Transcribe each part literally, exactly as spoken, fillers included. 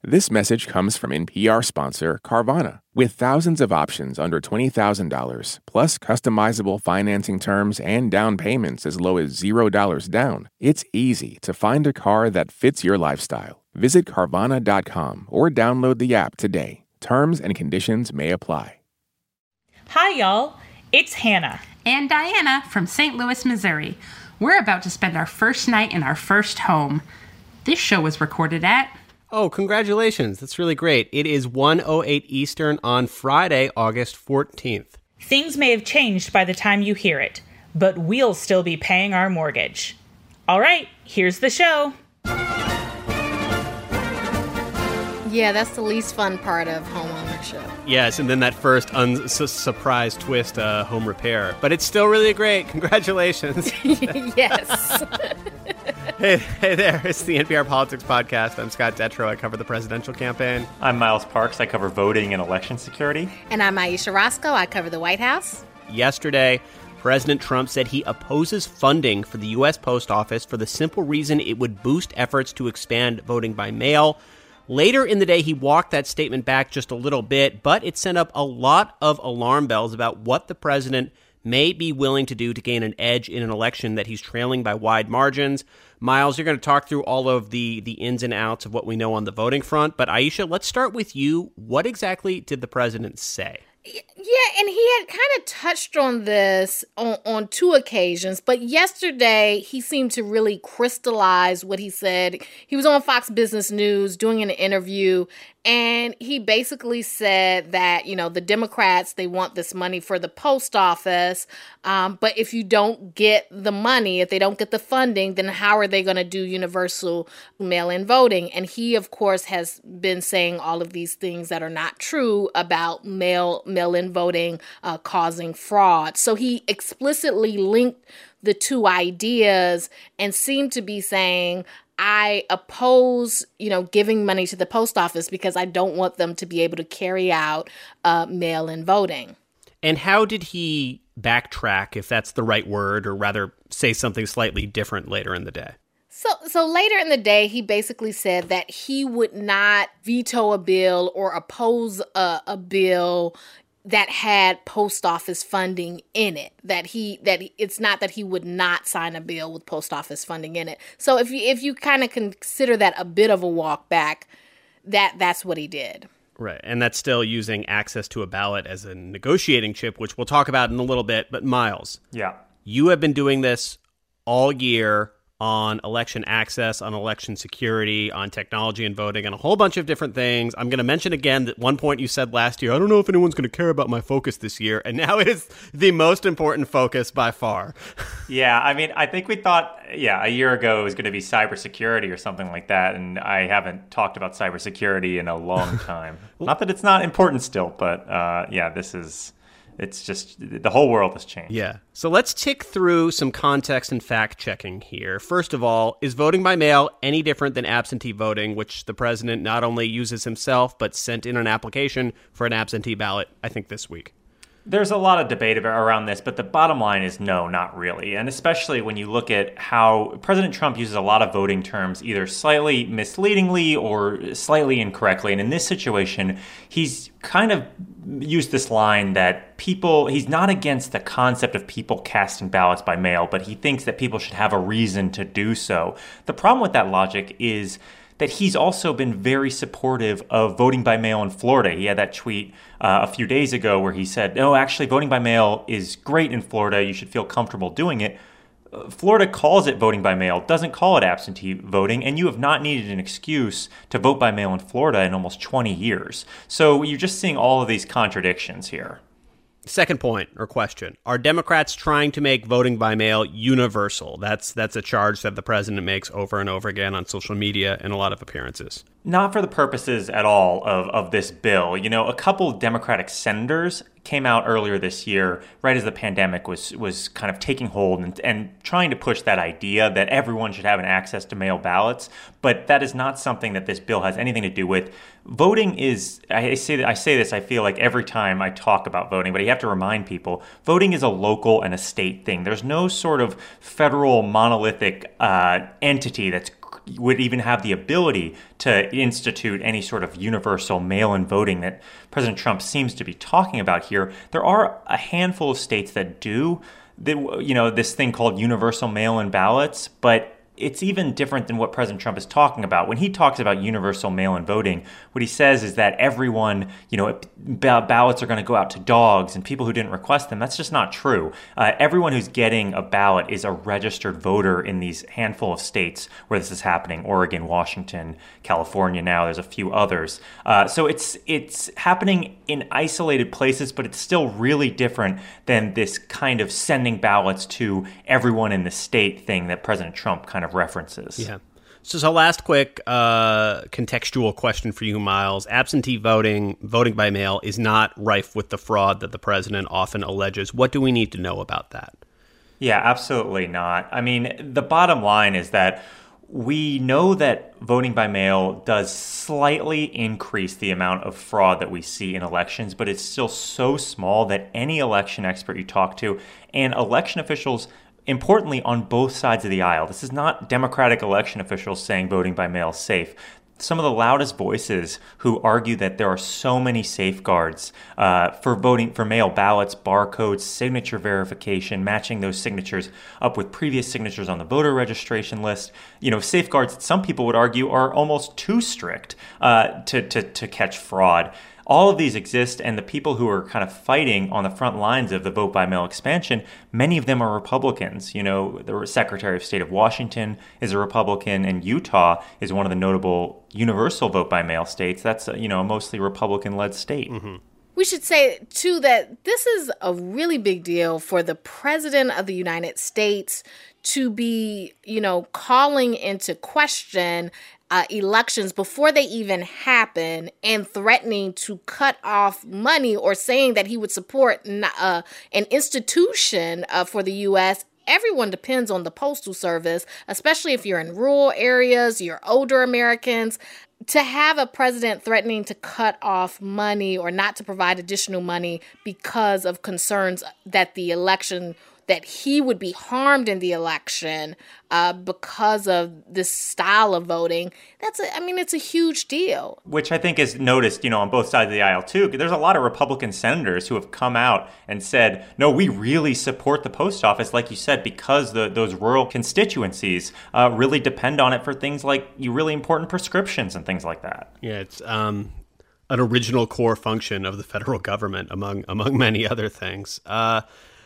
This message comes from N P R sponsor Carvana. With thousands of options under twenty thousand dollars, plus customizable financing terms and down payments as low as zero dollars down, it's easy to find a car that fits your lifestyle. Visit Carvana dot com or download the app today. Terms and conditions may apply. Hi, y'all. It's Hannah. And Diana from Saint Louis, Missouri. We're about to spend our first night in our first home. This show was recorded at... Oh, congratulations. That's really great. It is one oh eight Eastern on Friday, August fourteenth. Things may have changed by the time you hear it, but we'll still be paying our mortgage. All right, here's the show. Yeah, that's the least fun part of homeownership. Yes, and then that first unsurprise twist, uh, home repair. But it's still really great. Congratulations. Yes. Hey, hey there, it's the N P R Politics Podcast. I'm Scott Detrow. I cover the presidential campaign. I'm Miles Parks. I cover voting and election security. And I'm Aisha Roscoe. I cover the White House. Yesterday, President Trump said he opposes funding for the U S Post Office for the simple reason it would boost efforts to expand voting by mail. Later in the day, he walked that statement back just a little bit, but it sent up a lot of alarm bells about what the president may be willing to do to gain an edge in an election that he's trailing by wide margins. Miles, you're going to talk through all of the, the ins and outs of what we know on the voting front. But Aisha, let's start with you. What exactly did the president say? Yeah, and he had kind of touched on this on, on two occasions, but yesterday he seemed to really crystallize what he said. He was on Fox Business News doing an interview, and he basically said that, you know, the Democrats, they want this money for the post office, um, but if you don't get the money, if they don't get the funding, then how are they going to do universal mail-in voting? And he, of course, has been saying all of these things that are not true about mail mail-in voting uh, causing fraud. So he explicitly linked the two ideas and seemed to be saying, I oppose, you know, giving money to the post office because I don't want them to be able to carry out uh, mail-in voting. And how did he backtrack, if that's the right word, or rather say something slightly different later in the day? So so later in the day, he basically said that he would not veto a bill or oppose a, a bill that had post office funding in it. That he that he, it's not that he would not sign a bill with post office funding in it. So if you if you kind of consider that a bit of a walk back, that that's what he did. Right, and that's still using access to a ballot as a negotiating chip, which we'll talk about in a little bit. But Miles, yeah, you have been doing this all year on election access, on election security, on technology and voting, and a whole bunch of different things. I'm going to mention again that one point you said last year, I don't know if anyone's going to care about my focus this year, and now it is the most important focus by far. Yeah, I mean, I think we thought, yeah, a year ago it was going to be cybersecurity or something like that, and I haven't talked about cybersecurity in a long time. Not that it's not important still, but uh, yeah, this is... It's just, the whole world has changed. Yeah. So let's tick through some context and fact-checking here. First of all, is voting by mail any different than absentee voting, which the president not only uses himself, but sent in an application for an absentee ballot, I think, this week? There's a lot of debate around this, but the bottom line is no, not really. And especially when you look at how President Trump uses a lot of voting terms either slightly misleadingly or slightly incorrectly. And in this situation, he's kind of used this line that people, he's not against the concept of people casting ballots by mail, but he thinks that people should have a reason to do so. The problem with that logic is that he's also been very supportive of voting by mail in Florida. He had that tweet uh, a few days ago where he said, no, actually, voting by mail is great in Florida. You should feel comfortable doing it. Uh, Florida calls it voting by mail, doesn't call it absentee voting, and you have not needed an excuse to vote by mail in Florida in almost twenty years. So you're just seeing all of these contradictions here. Second point or question, are Democrats trying to make voting by mail universal? That's that's a charge that the president makes over and over again on social media and a lot of appearances. Not for the purposes at all of, of this bill. You know, a couple Democratic senators came out earlier this year, right as the pandemic was was kind of taking hold and, and trying to push that idea that everyone should have an access to mail ballots. But that is not something that this bill has anything to do with. Voting is, I say, I say this, I feel like every time I talk about voting, but you have to remind people, voting is a local and a state thing. There's no sort of federal monolithic uh, entity that's would even have the ability to institute any sort of universal mail-in voting that President Trump seems to be talking about here. There are a handful of states that do, the, you know, this thing called universal mail-in ballots, but it's even different than what President Trump is talking about. When he talks about universal mail-in voting, what he says is that everyone, you know, ballots are going to go out to dogs and people who didn't request them. That's just not true. Uh, everyone who's getting a ballot is a registered voter in these handful of states where this is happening: Oregon, Washington, California. Now there's a few others. Uh, so it's it's happening in isolated places, but it's still really different than this kind of sending ballots to everyone in the state thing that President Trump kind of references. Yeah. So, so last quick uh, contextual question for you, Miles. Absentee voting, voting by mail, is not rife with the fraud that the president often alleges. What do we need to know about that? Yeah, absolutely not. I mean, the bottom line is that we know that voting by mail does slightly increase the amount of fraud that we see in elections, but it's still so small that any election expert you talk to and election officials, importantly, on both sides of the aisle. This is not Democratic election officials saying voting by mail is safe. Some of the loudest voices who argue that there are so many safeguards uh, for voting for mail ballots, barcodes, signature verification, matching those signatures up with previous signatures on the voter registration list. You know, safeguards that some people would argue are almost too strict uh, to, to, to catch fraud. All of these exist, and the people who are kind of fighting on the front lines of the vote by mail expansion, many of them are Republicans. You know, the Secretary of State of Washington is a Republican, and Utah is one of the notable universal vote by mail states. That's, you know, a mostly Republican-led state. Mm-hmm. We should say, too, that this is a really big deal for the President of the United States to be, you know, calling into question Uh, elections before they even happen and threatening to cut off money or saying that he would support uh, an institution uh, for the U S. Everyone depends on the Postal Service, especially if you're in rural areas, you're older Americans. To have a president threatening to cut off money or not to provide additional money because of concerns that the election that he would be harmed in the election uh, because of this style of voting. That's, a, I mean, it's a huge deal. Which I think is noticed, you know, on both sides of the aisle, too. There's a lot of Republican senators who have come out and said, no, we really support the post office, like you said, because the, those rural constituencies uh, really depend on it for things like really important prescriptions and things like that. Yeah, it's um, an original core function of the federal government, among among many other things. Uh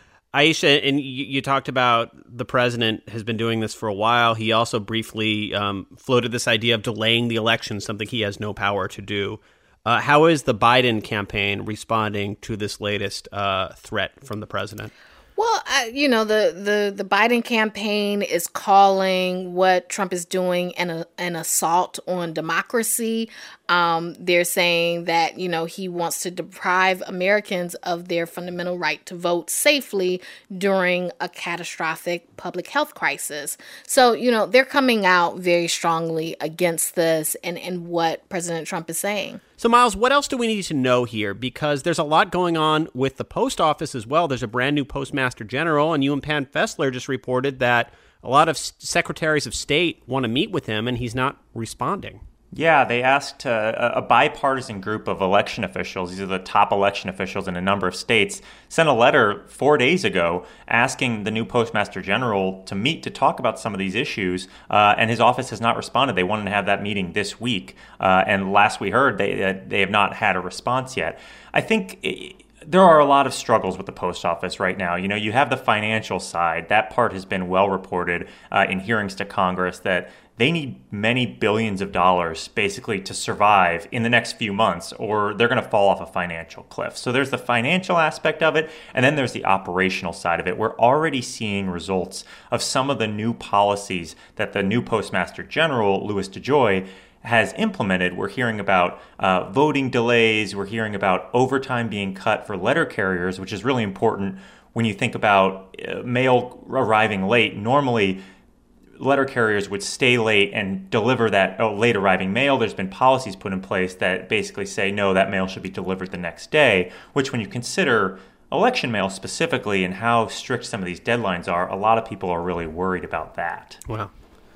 Aisha, and you, you talked about the president has been doing this for a while. He also briefly um, floated this idea of delaying the election, something he has no power to do. Uh, how is the Biden campaign responding to this latest uh, threat from the president? Well, uh, you know, the, the, the Biden campaign is calling what Trump is doing an, an assault on democracy. Um, they're saying that, you know, he wants to deprive Americans of their fundamental right to vote safely during a catastrophic public health crisis. So, you know, they're coming out very strongly against this and, and what President Trump is saying. So, Miles, what else do we need to know here? Because there's a lot going on with the post office as well. There's a brand new postmaster general, and you and Pan Fessler just reported that a lot of secretaries of state want to meet with him, and he's not responding. Yeah, they asked uh, a bipartisan group of election officials, these are the top election officials in a number of states, sent a letter four days ago asking the new Postmaster General to meet to talk about some of these issues, uh, and his office has not responded. They wanted to have that meeting this week, uh, and last we heard, they, uh, they have not had a response yet. I think it, there are a lot of struggles with the post office right now. You know, you have the financial side. That part has been well reported uh, in hearings to Congress that they need many billions of dollars basically to survive in the next few months, or they're going to fall off a financial cliff. So there's the financial aspect of it, and then there's the operational side of it. We're already seeing results of some of the new policies that the new Postmaster General, Louis DeJoy, has implemented. We're hearing about uh, voting delays. We're hearing about overtime being cut for letter carriers, which is really important when you think about uh, mail arriving late. Normally, letter carriers would stay late and deliver that oh, late arriving mail. There's been policies put in place that basically say, no, that mail should be delivered the next day, which when you consider election mail specifically and how strict some of these deadlines are, a lot of people are really worried about that. Wow.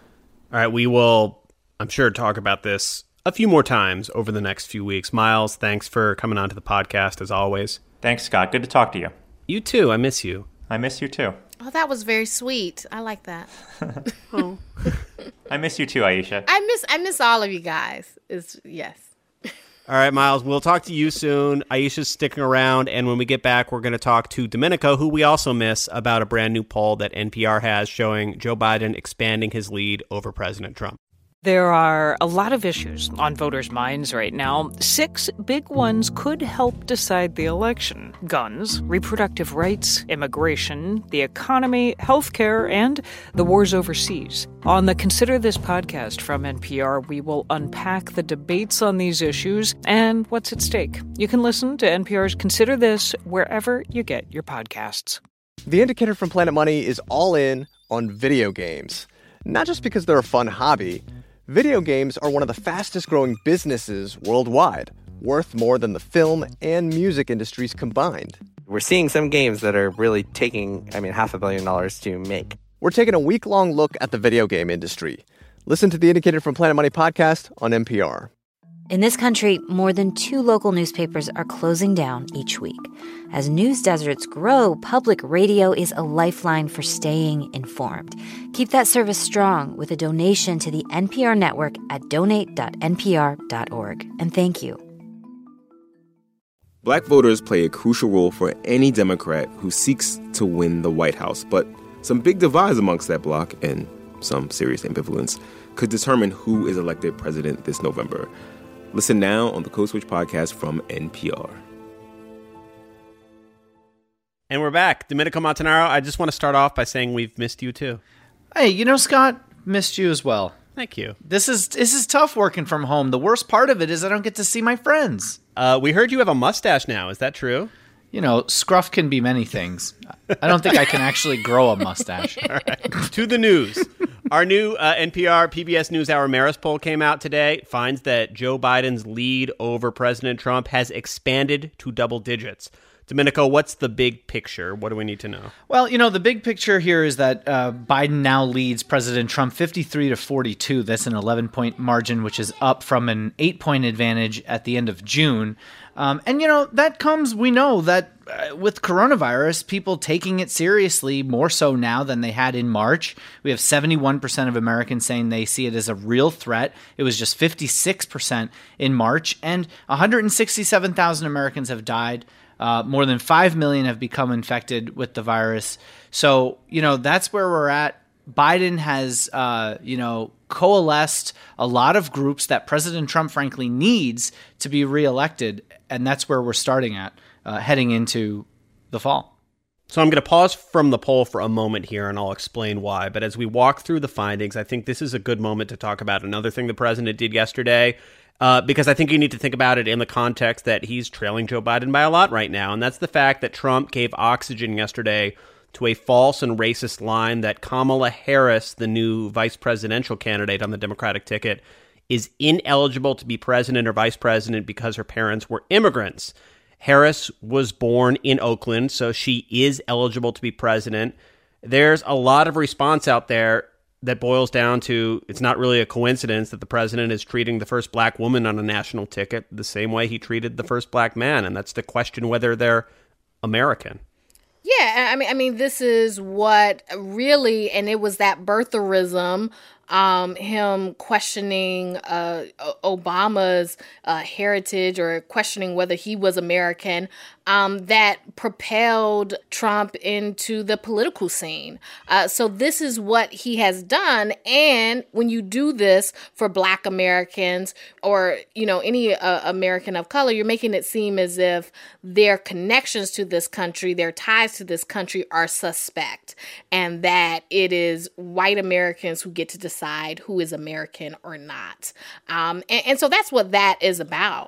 All right, we will, I'm sure, talk about this a few more times over the next few weeks. Miles, thanks for coming on to the podcast, as always. Thanks, Scott. Good to talk to you. You too. I miss you. I miss you too. Oh, that was very sweet. I like that. Oh. I miss you too, Aisha. I miss I miss all of you guys. It's yes. All right, Miles, we'll talk to you soon. Aisha's sticking around, and when we get back, we're going to talk to Domenico, who we also miss, about a brand new poll that N P R has showing Joe Biden expanding his lead over President Trump. There are a lot of issues on voters' minds right now. Six big ones could help decide the election: guns, reproductive rights, immigration, the economy, healthcare, and the wars overseas. On the Consider This podcast from N P R, we will unpack the debates on these issues and what's at stake. You can listen to N P R's Consider This wherever you get your podcasts. The Indicator from Planet Money is all in on video games. Not just because they're a fun hobby. Video games are one of the fastest-growing businesses worldwide, worth more than the film and music industries combined. We're seeing some games that are really taking, I mean, half a billion dollars to make. We're taking a week-long look at the video game industry. Listen to the Indicator from Planet Money podcast on N P R. In this country, more than two local newspapers are closing down each week. As news deserts grow, public radio is a lifeline for staying informed. Keep that service strong with a donation to the N P R network at donate dot n p r dot org. And thank you. Black voters play a crucial role for any Democrat who seeks to win the White House. But some big divides amongst that bloc, and some serious ambivalence, could determine who is elected president this November. Listen now on the Code Switch podcast from N P R. And we're back. Domenico Montanaro, I just want to start off by saying we've missed you too. Hey, you know, Scott, missed you as well. Thank you. This is this is tough working from home. The worst part of it is I don't get to see my friends. Uh, we heard you have a mustache now. Is that true? You know, scruff can be many things. I don't think I can actually grow a mustache. All right. To the news. Our new uh, N P R P B S NewsHour Marist poll came out today. It finds that Joe Biden's lead over President Trump has expanded to double digits. Domenico, what's the big picture? What do we need to know? Well, you know, the big picture here is that uh, Biden now leads President Trump fifty-three to forty-two. That's an eleven-point margin, which is up from an eight-point advantage at the end of June. Um, and, you know, that comes, we know that uh, with coronavirus, people taking it seriously more so now than they had in March. We have seventy-one percent of Americans saying they see it as a real threat. It was just fifty-six percent in March. And one hundred sixty-seven thousand Americans have died. Uh, more than five million have become infected with the virus. So, you know, that's where we're at. Biden has, uh, you know, coalesced a lot of groups that President Trump, frankly, needs to be reelected. And that's where we're starting at, uh, heading into the fall. So I'm going to pause from the poll for a moment here, and I'll explain why. But as we walk through the findings, I think this is a good moment to talk about another thing the president did yesterday. Uh, because I think you need to think about it in the context that he's trailing Joe Biden by a lot right now. And that's the fact that Trump gave oxygen yesterday to a false and racist line that Kamala Harris, the new vice presidential candidate on the Democratic ticket, is ineligible to be president or vice president because her parents were immigrants. Harris was born in Oakland, so she is eligible to be president. There's a lot of response out there that boils down to it's not really a coincidence that the president is treating the first black woman on a national ticket the same way he treated the first black man, and that's to question whether they're American. Yeah, I mean, I mean, this is what really, and it was that birtherism, um, him questioning uh, Obama's uh, heritage or questioning whether he was American, um, that propelled Trump into the political scene. Uh, so this is what he has done. And when you do this for Black Americans or, you know, any uh, American of color, you're making it seem as if their connections to this country, their ties to this country are suspect, and that it is white Americans who get to decide who is American or not. Um, and, and so that's what that is about.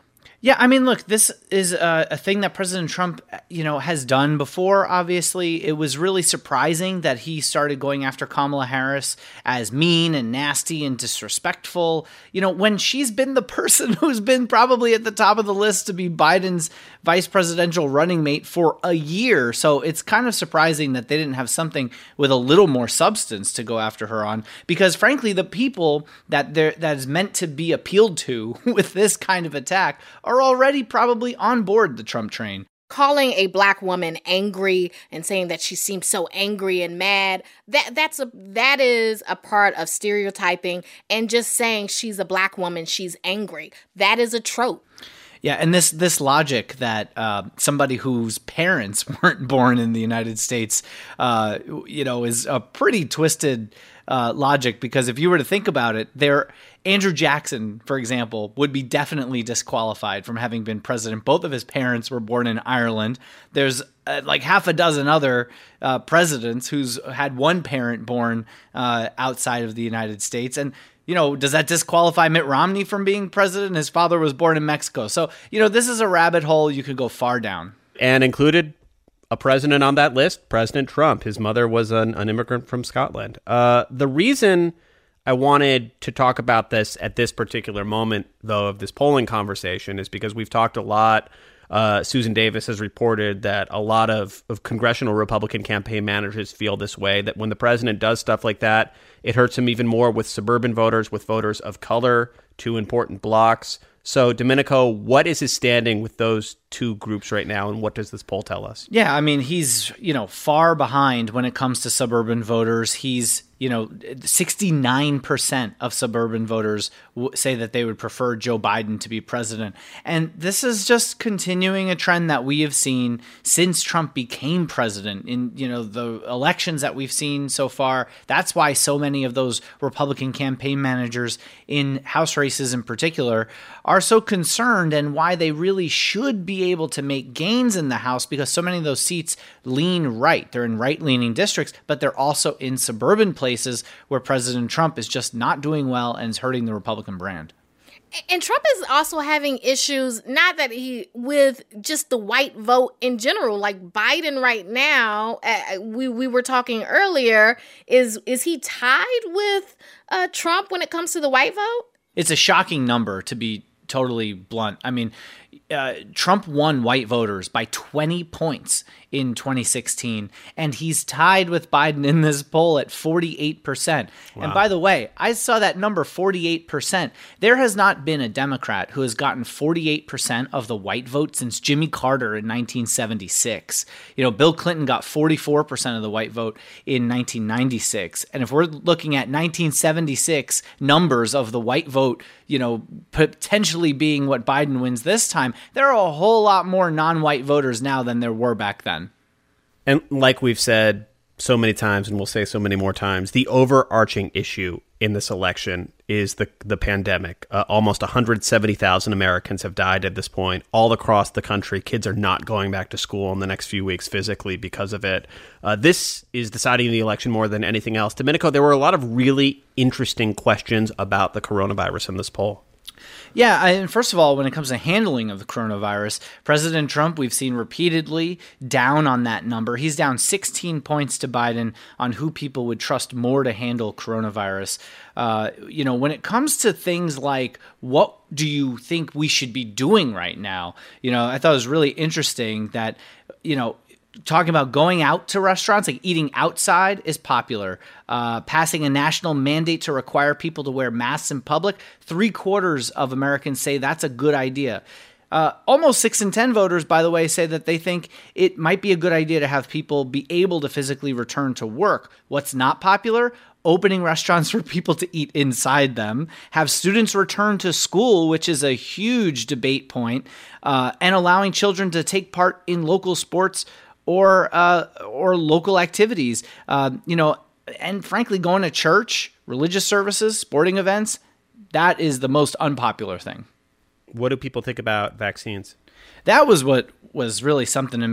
Yeah, I mean, look, this is a, a thing that President Trump, you know, has done before, obviously. It was really surprising that he started going after Kamala Harris as mean and nasty and disrespectful, you know, when she's been the person who's been probably at the top of the list to be Biden's vice presidential running mate for a year. So it's kind of surprising that they didn't have something with a little more substance to go after her on, because frankly, the people that there that is meant to be appealed to with this kind of attack are already probably on board the Trump train. Calling a black woman angry and saying that she seems so angry and mad, that that's a that is a part of stereotyping, and just saying she's a black woman, she's angry. That is a trope. Yeah, and this this logic that uh, somebody whose parents weren't born in the United States, uh, you know, is a pretty twisted uh, logic, because if you were to think about it, there Andrew Jackson, for example, would be definitely disqualified from having been president. Both of his parents were born in Ireland. There's uh, like half a dozen other uh, presidents who's had one parent born uh, outside of the United States. And, you know, does that disqualify Mitt Romney from being president? His father was born in Mexico. So, you know, this is a rabbit hole you could go far down. And included a president on that list, President Trump. His mother was an, an immigrant from Scotland. Uh, the reason I wanted to talk about this at this particular moment, though, of this polling conversation is because we've talked a lot. Uh, Susan Davis has reported that a lot of, of congressional Republican campaign managers feel this way, that when the president does stuff like that, it hurts him even more with suburban voters, with voters of color, two important blocks. So, Domenico, what is his standing with those two groups right now, and what does this poll tell us? Yeah, I mean, he's, you know, far behind when it comes to suburban voters. He's, you know, sixty-nine percent of suburban voters w- say that they would prefer Joe Biden to be president. And this is just continuing a trend that we have seen since Trump became president. In, you know, the elections that we've seen so far, that's why so many of those Republican campaign managers in House races in particular are so concerned, and why they really should be able to make gains in the House, because so many of those seats lean right. They're in right-leaning districts, but they're also in suburban places where President Trump is just not doing well and is hurting the Republican brand. And Trump is also having issues, not that he, with just the white vote in general. Like Biden right now, uh, we we were talking earlier, is is he tied with uh, Trump when it comes to the white vote? It's a shocking number, to be totally blunt. I mean, uh, Trump won white voters by twenty points in twenty sixteen, and he's tied with Biden in this poll at forty-eight percent. Wow. And by the way, I saw that number, forty-eight percent. There has not been a Democrat who has gotten forty-eight percent of the white vote since Jimmy Carter in nineteen seventy-six. You know, Bill Clinton got forty-four percent of the white vote in nineteen ninety-six. And if we're looking at nineteen seventy-six numbers of the white vote, you know, potentially being what Biden wins this time, there are a whole lot more non-white voters now than there were back then. And like we've said so many times, and we'll say so many more times, the overarching issue in this election is the the pandemic. Uh, almost one hundred seventy thousand Americans have died at this point, all across the country. Kids are not going back to school in the next few weeks physically because of it. Uh, this is deciding the election more than anything else. Domenico, there were a lot of really interesting questions about the coronavirus in this poll. Yeah, I, and first of all, when it comes to handling of the coronavirus, President Trump, we've seen repeatedly down on that number. He's down sixteen points to Biden on who people would trust more to handle coronavirus. Uh, you know, when it comes to things like, what do you think we should be doing right now? You know, I thought it was really interesting that, you know, talking about going out to restaurants, like eating outside, is popular. Uh, passing a national mandate to require people to wear masks in public, three quarters of Americans say that's a good idea. Uh, almost six in ten voters, by the way, say that they think it might be a good idea to have people be able to physically return to work. What's not popular? Opening restaurants for people to eat inside them, have students return to school, which is a huge debate point, uh, and allowing children to take part in local sports or uh, or local activities, uh, you know, and frankly, going to church, religious services, sporting events, that is the most unpopular thing. What do people think about vaccines? That was what was really something to me.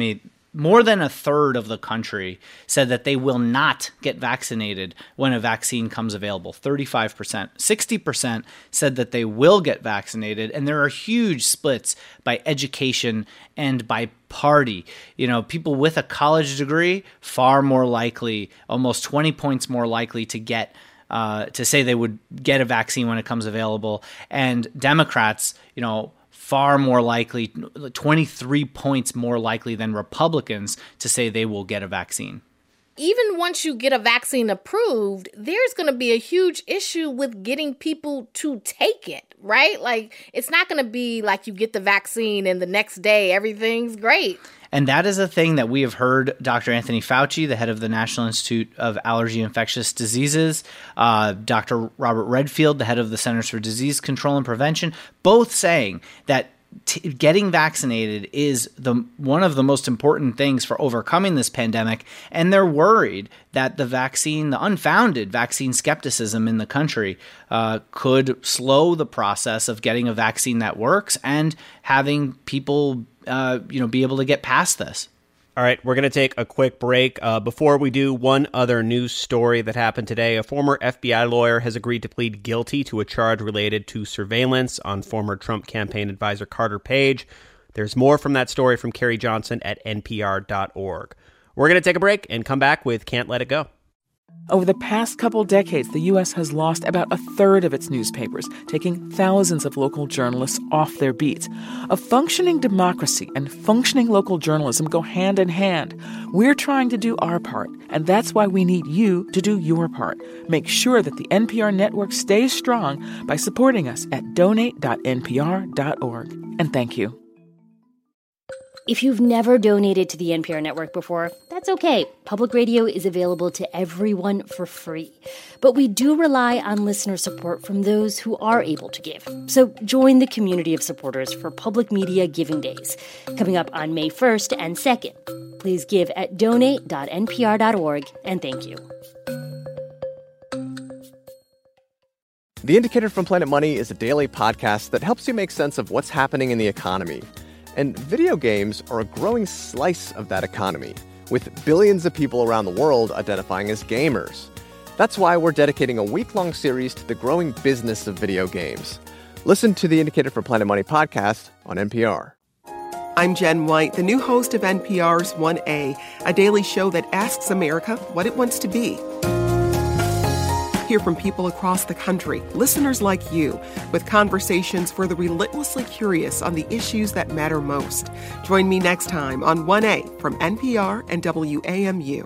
more than a third of the country said that they will not get vaccinated when a vaccine comes available. thirty-five percent. sixty percent said that they will get vaccinated, and there are huge splits by education and by party. You know, people with a college degree, far more likely, almost twenty points more likely to get uh, to say they would get a vaccine when it comes available. And Democrats, you know, far more likely, twenty-three points more likely than Republicans to say they will get a vaccine. Even once you get a vaccine approved, there's going to be a huge issue with getting people to take it, right? Like, it's not going to be like you get the vaccine and the next day everything's great. And that is a thing that we have heard Doctor Anthony Fauci, the head of the National Institute of Allergy and Infectious Diseases, uh, Doctor Robert Redfield, the head of the Centers for Disease Control and Prevention, both saying that T- getting vaccinated is the one of the most important things for overcoming this pandemic, and they're worried that the vaccine, the unfounded vaccine skepticism in the country, uh, could slow the process of getting a vaccine that works and having people, uh, you know, be able to get past this. All right, we're going to take a quick break. Uh, before we do, one other news story that happened today. A former F B I lawyer has agreed to plead guilty to a charge related to surveillance on former Trump campaign advisor Carter Page. There's more from that story from Carrie Johnson at N P R dot org. We're going to take a break and come back with Can't Let It Go. Over the past couple decades, the U S has lost about a third of its newspapers, taking thousands of local journalists off their beats. A functioning democracy and functioning local journalism go hand in hand. We're trying to do our part, and that's why we need you to do your part. Make sure that the N P R network stays strong by supporting us at donate dot N P R dot org. And thank you. If you've never donated to the N P R network before, that's okay. Public radio is available to everyone for free. But we do rely on listener support from those who are able to give. So join the community of supporters for Public Media Giving Days, coming up on May first and second. Please give at donate dot N P R dot org, and thank you. The Indicator from Planet Money is a daily podcast that helps you make sense of what's happening in the economy. And video games are a growing slice of that economy, with billions of people around the world identifying as gamers. That's why we're dedicating a week-long series to the growing business of video games. Listen to the Indicator from Planet Money podcast on N P R. I'm Jen White, the new host of N P R's one A, a daily show that asks America what it wants to be. Hear from people across the country, listeners like you, with conversations for the relentlessly curious on the issues that matter most. Join me next time on one A from N P R and W A M U.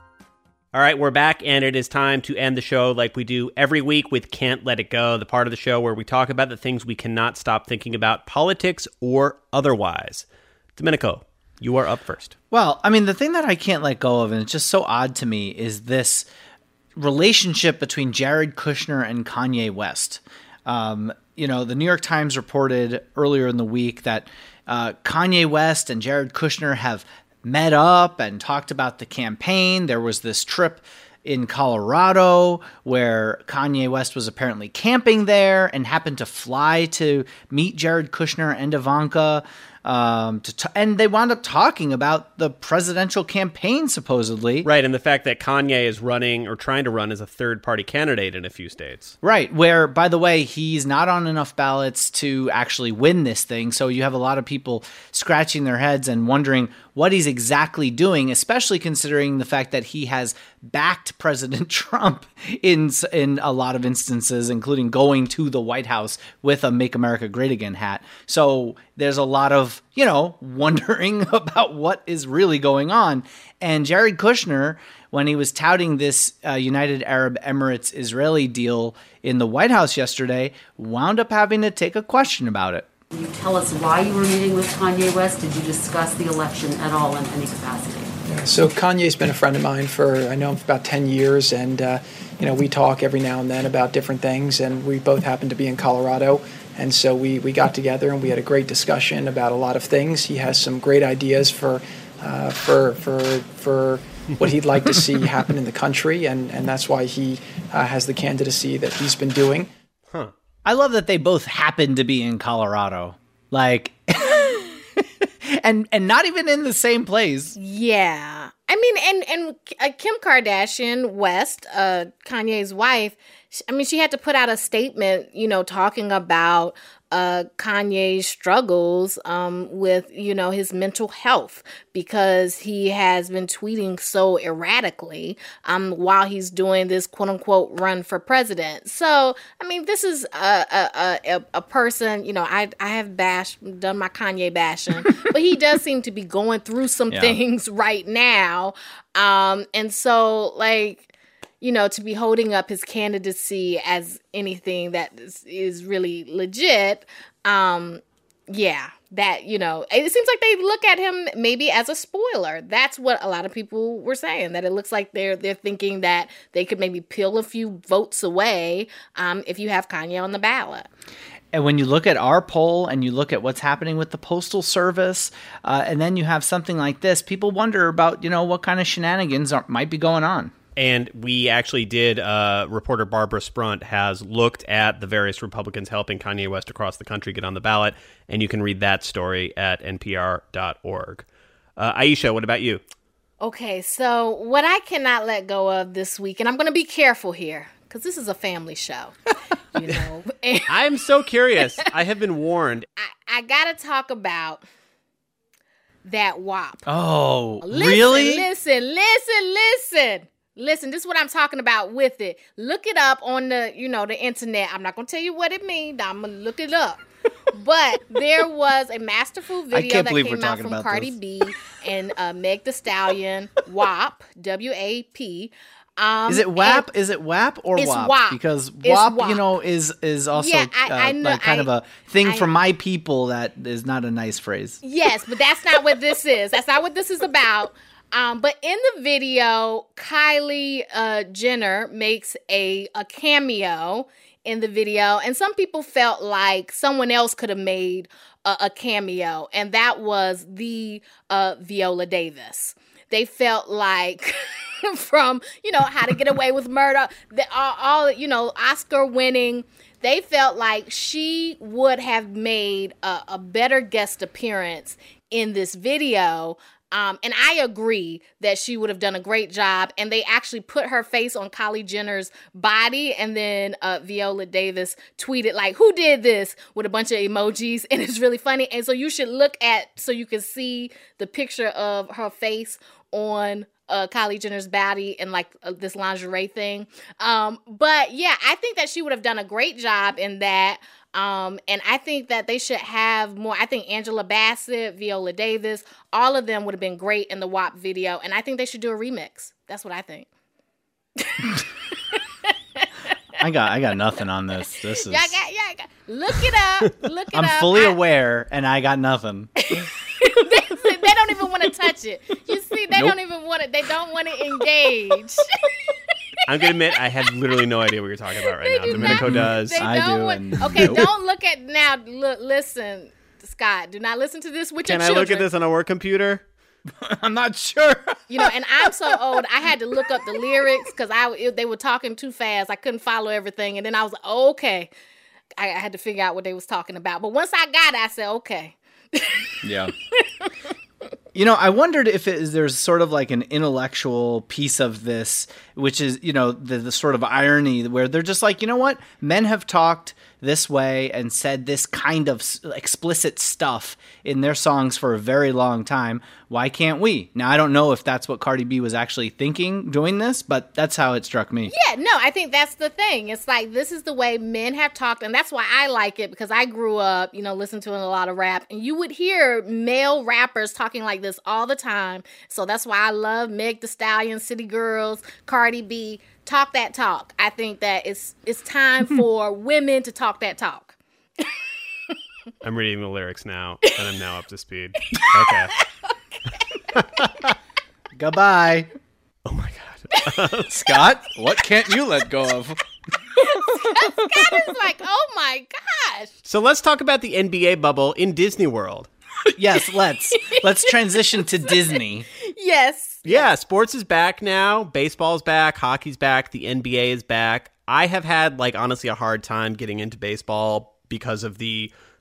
All right, we're back, and it is time to end the show like we do every week with Can't Let It Go, the part of the show where we talk about the things we cannot stop thinking about, politics or otherwise. Domenico, you are up first. Well, I mean, the thing that I can't let go of, and it's just so odd to me, is this relationship between Jared Kushner and Kanye West. Um, you know, the New York Times reported earlier in the week that uh, Kanye West and Jared Kushner have met up and talked about the campaign. There was this trip in Colorado where Kanye West was apparently camping there and happened to fly to meet Jared Kushner and Ivanka. Um, to t- and they wound up talking about the presidential campaign, supposedly. Right, and the fact that Kanye is running or trying to run as a third-party candidate in a few states. Right, where, by the way, he's not on enough ballots to actually win this thing, so you have a lot of people scratching their heads and wondering what he's exactly doing, especially considering the fact that he has backed President Trump in in a lot of instances, including going to the White House with a Make America Great Again hat. So there's a lot of, you know, wondering about what is really going on. And Jared Kushner, when he was touting this uh, United Arab Emirates Israeli deal in the White House yesterday, wound up having to take a question about it. Can you tell us why you were meeting with Kanye West? Did you discuss the election at all in any capacity? Yeah, so Kanye's been a friend of mine for, I know him for about ten years, and, uh, you know, we talk every now and then about different things, and we both happen to be in Colorado, and so we, we got together and we had a great discussion about a lot of things. He has some great ideas for, uh, for, for, for what he'd like to see happen in the country, and, and that's why he uh, has the candidacy that he's been doing. Huh. I love that they both happen to be in Colorado. Like, and and not even in the same place. Yeah. I mean, and, and uh, Kim Kardashian West, uh, Kanye's wife, I mean, she had to put out a statement, you know, talking about uh, Kanye's struggles um, with, you know, his mental health because he has been tweeting so erratically um, while he's doing this quote unquote run for president. So, I mean, this is a, a, a, a person, you know, I, I have bashed, done my Kanye bashing, but he does seem to be going through some yeah. things right now. Um, and so, like, you know, to be holding up his candidacy as anything that is, is really legit, um, yeah, that, you know, it seems like they look at him maybe as a spoiler. That's what a lot of people were saying, that it looks like they're they're thinking that they could maybe peel a few votes away um, if you have Kanye on the ballot. And when you look at our poll and you look at what's happening with the Postal Service, uh, and then you have something like this, people wonder about, you know, what kind of shenanigans are, might be going on. And we actually did, uh, reporter Barbara Sprunt has looked at the various Republicans helping Kanye West across the country get on the ballot, and you can read that story at N P R dot org. Uh, Aisha, what about you? Okay, so what I cannot let go of this week, and I'm going to be careful here, because this is a family show, you know. I'm so curious. I have been warned. I, I got to talk about that W A P. Oh, listen, really? Listen, listen, listen. Listen, this is what I'm talking about with it. Look it up on the, you know, the internet. I'm not going to tell you what it means. I'm going to look it up. But there was a masterful video that came out from Cardi this. B and uh, Meg Thee Stallion, W A P, W A P. Um, is it W A P? Is it W A P or it's W A P? W A P. Because It's W A P, W A P. you know, is is also Yeah, I- uh, I know- like kind I- of a thing I- for my people that is not a nice phrase. Yes, but that's not what this is. That's not what this is about. Um, but in the video, Kylie uh, Jenner makes a, a cameo in the video. And some people felt like someone else could have made a, a cameo. And that was the uh, Viola Davis. They felt like from, you know, How to Get Away with Murder, the, all, all, you know, Oscar winning. They felt like she would have made a, a better guest appearance in this video. Um, and I agree that she would have done a great job. And they actually put her face on Kylie Jenner's body. And then uh, Viola Davis tweeted, like, who did this? With a bunch of emojis. And it's really funny. And so you should look at, so you can see the picture of her face on uh, Kylie Jenner's body and like uh, this lingerie thing. Um, but yeah, I think that she would have done a great job in that. Um, and I think that they should have more. I think Angela Bassett, Viola Davis, all of them would have been great in the W A P video. And I think they should do a remix. That's what I think. I got I got nothing on this. This is. Yeah, I got, yeah, I got. Look it up. Look it I'm up. I'm fully I, aware, and I got nothing. they, they don't even want to touch it. You see, they Nope. don't even want to. They don't want to engage. I'm going to admit, I had literally no idea what you're talking about right They now. do Domenico not- does. They I don't do, want- and okay, nope. don't look at now. Look, listen, Scott. Do not listen to this with Can your I children. look at this on a work computer? I'm not sure. You know, and I'm so old. I had to look up the lyrics because I it, they were talking too fast. I couldn't follow everything, and then I was like, oh, okay. I, I had to figure out what they was talking about. But once I got it, I said, okay. Yeah. You know, I wondered if it is, there's sort of like an intellectual piece of this, which is, you know, the, the sort of irony where they're just like, you know what? Men have talked this way and said this kind of s- explicit stuff in their songs for a very long time. Why can't we? Now, I don't know if that's what Cardi B was actually thinking doing this, but that's how it struck me. Yeah, no, I think that's the thing. It's like, this is the way men have talked, and that's why I like it, because I grew up, you know, listening to a lot of rap, and you would hear male rappers talking like this all the time. So that's why I love Meg Thee Stallion, City Girls, Cardi B. Talk that talk. I think that it's it's time for women to talk that talk. I'm reading the lyrics now, and I'm now up to speed. Okay. Goodbye. Oh my God. Scott, what can't you let go of? Scott is like, oh my gosh. So let's talk about the N B A bubble in Disney World. Yes, let's. Let's transition to Disney. Yes. Yeah, sports is back now. Baseball's back. Hockey's back. The N B A is back. I have had, like, honestly, a hard time getting into baseball because of the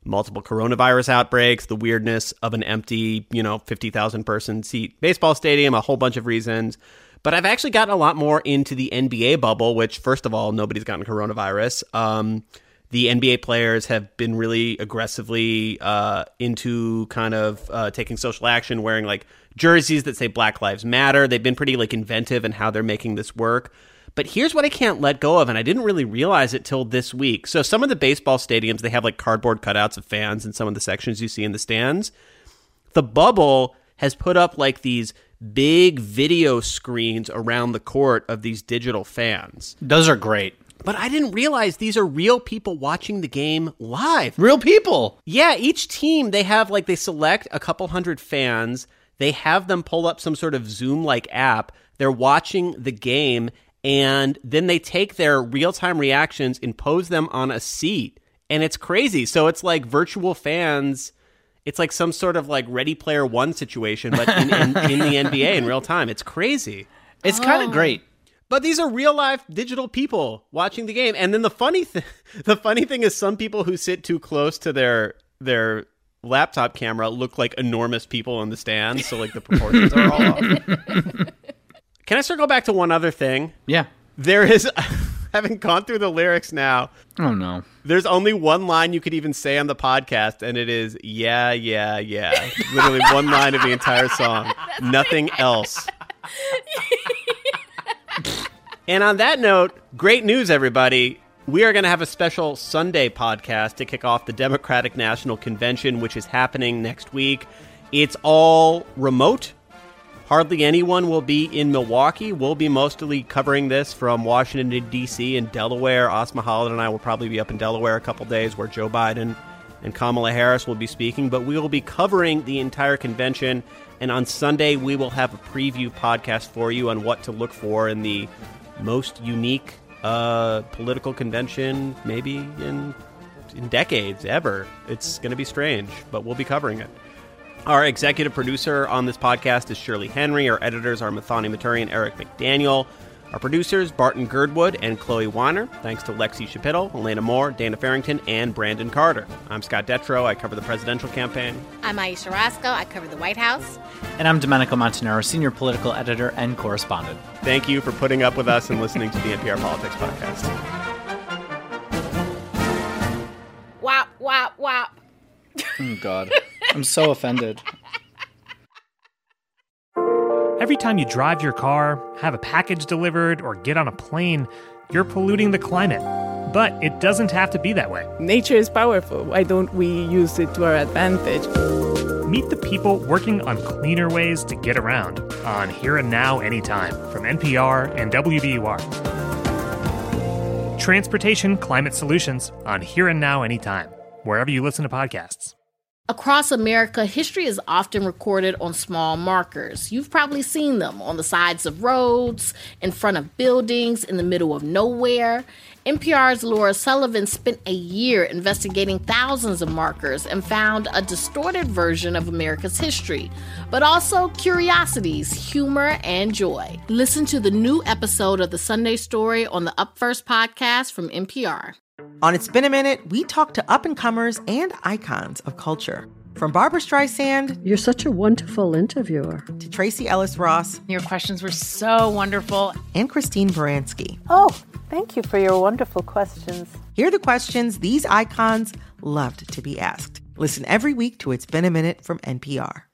multiple coronavirus outbreaks, the weirdness of an empty, you know, fifty thousand person seat baseball stadium, a whole bunch of reasons. But I've actually gotten a lot more into the N B A bubble, which, first of all, nobody's gotten coronavirus. Um, the N B A players have been really aggressively uh, into kind of uh, taking social action, wearing like jerseys that say Black Lives Matter. They've been pretty like inventive in how they're making this work. But here's what I can't let go of, and I didn't really realize it till this week. So some of the baseball stadiums, they have like cardboard cutouts of fans in some of the sections you see in the stands. The bubble has put up like these big video screens around the court of these digital fans. Those are great. But I didn't realize these are real people watching the game live. Real people. Yeah, each team, they have like, they select a couple hundred fans. They have them pull up some sort of Zoom-like app. They're watching the game, and then they take their real-time reactions and pose them on a seat. And it's crazy. So it's like virtual fans. It's like some sort of like Ready Player One situation, but in, in, in the N B A in real time. It's crazy. It's kind of great. But these are real life digital people watching the game. And then the funny thing, the funny thing is some people who sit too close to their their laptop camera look like enormous people in the stands. So like the proportions are all off. Can I circle back to one other thing? Yeah. There is, having gone through the lyrics now. Oh no. There's only one line you could even say on the podcast, and it is, yeah, yeah, yeah. Literally one line of the entire song. Nothing else. And on that note, great news, everybody. We are going to have a special Sunday podcast to kick off the Democratic National Convention, which is happening next week. It's all remote. Hardly anyone will be in Milwaukee. We'll be mostly covering this from Washington, D C and Delaware. Asma Khalid and I will probably be up in Delaware a couple days where Joe Biden and Kamala Harris will be speaking. But we will be covering the entire convention. And on Sunday, we will have a preview podcast for you on what to look for in the most unique uh, political convention maybe in, in decades, ever. It's going to be strange, but we'll be covering it. Our executive producer on this podcast is Shirley Henry. Our editors are Mathani Maturi and Eric McDaniel. Our producers, Barton Girdwood and Chloe Weiner. Thanks to Lexi Shapittle, Elena Moore, Dana Farrington, and Brandon Carter. I'm Scott Detrow. I cover the presidential campaign. I'm Aisha Rasco. I cover the White House. And I'm Domenico Montanaro, senior political editor and correspondent. Thank you for putting up with us and listening to the N P R Politics Podcast. Wop, wop, wop. Oh, God. I'm so offended. Every time you drive your car, have a package delivered, or get on a plane, you're polluting the climate. But it doesn't have to be that way. Nature is powerful. Why don't we use it to our advantage? Meet the people working on cleaner ways to get around on Here and Now Anytime from N P R and W B U R. Transportation Climate Solutions on Here and Now Anytime, wherever you listen to podcasts. Across America, history is often recorded on small markers. You've probably seen them on the sides of roads, in front of buildings, in the middle of nowhere. N P R's Laura Sullivan spent a year investigating thousands of markers and found a distorted version of America's history, but also curiosities, humor, and joy. Listen to the new episode of The Sunday Story on the Up First podcast from N P R. On It's Been a Minute, we talk to up-and-comers and icons of culture. From Barbra Streisand... You're such a wonderful interviewer. ...to Tracy Ellis Ross... Your questions were so wonderful. ...and Christine Baranski. Oh, thank you for your wonderful questions. Hear the questions these icons loved to be asked. Listen every week to It's Been a Minute from N P R.